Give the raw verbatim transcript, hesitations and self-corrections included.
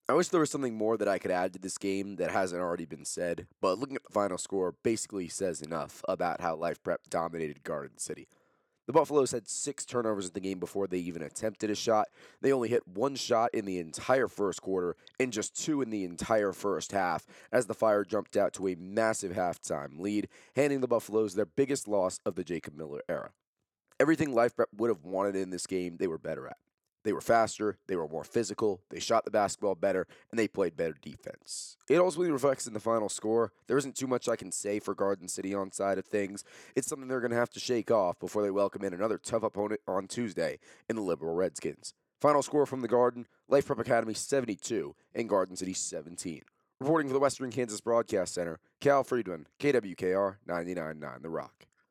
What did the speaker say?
I wish there was something more that I could add to this game that hasn't already been said, but looking at the final score basically says enough about how Life Prep dominated Garden City. The Buffaloes had six turnovers in the game before they even attempted a shot. They only hit one shot in the entire first quarter and just two in the entire first half as the Fire jumped out to a massive halftime lead, handing the Buffaloes their biggest loss of the Jacob Miller era. Everything Life Prep would have wanted in this game, they were better at. They were faster, they were more physical, they shot the basketball better, and they played better defense. It ultimately reflects in the final score. There isn't too much I can say for Garden City on side of things. It's something they're going to have to shake off before they welcome in another tough opponent on Tuesday in the Liberal Redskins. Final score from the Garden, Life Prep Academy seventy-two and Garden City seventeen. Reporting for the Western Kansas Broadcast Center, Cal Friedman, K W K R ninety-nine point nine The Rock.